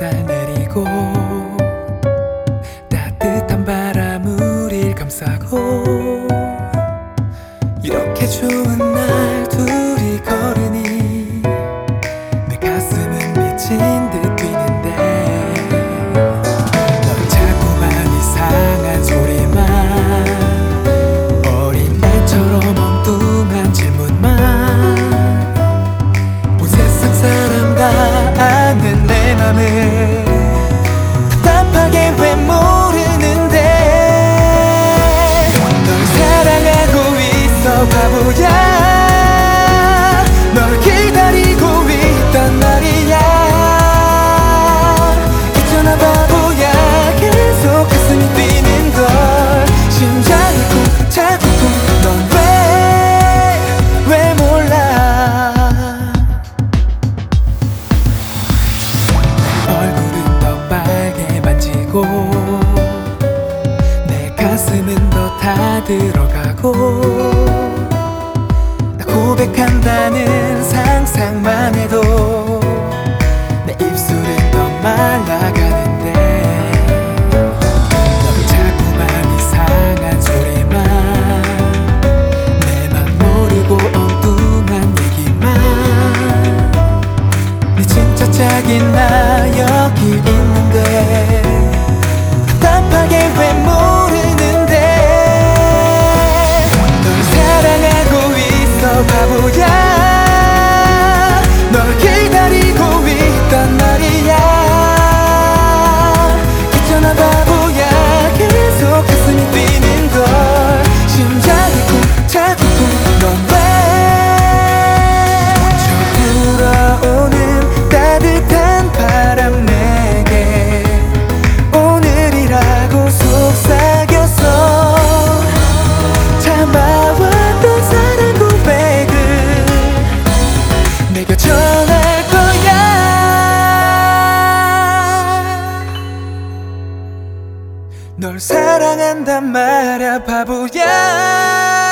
햇살 내리고 따뜻한 바람 우릴 감싸고 이렇게 좋은 날 둘이 걸으니 내 가슴은 미친 듯 뛰는데 넌 자꾸만 이상한 소리만 어린 애처럼 엉뚱한 질문만 온 세상 사람 다 아는 내 맘을 답답하게 왜 모르는데 널 사랑하고 있어 바보야 널 기다리고 있단 말이야 있잖아 바보야 계속 가슴이 뛰는 걸 심장이 쿵 차고 넌 왜 몰라 얼굴은 더 빨개 만지고 내 가슴은 더 다 들어가고 나 고백한다는 상상만 해도 내 입술은 더 말라가는데 넌 자꾸만 이상한 소리만 내 맘 모르고 엉뚱한 얘기만 네 진짜 짝인 나 여기 있는데 답답하게 왜 모르는데 널 사랑하고 있어 바보야 널 기다리고 있단 말이야 있잖아 바보야 계속 가슴이 뛰는 걸 심장이 쿵 차고 넌 왜 불어오는 따뜻한 바람 내게 오늘이라고 속삭였어 참아왔던 사랑 고백을 내가 전할 거야 널 사랑한단 말야 바보야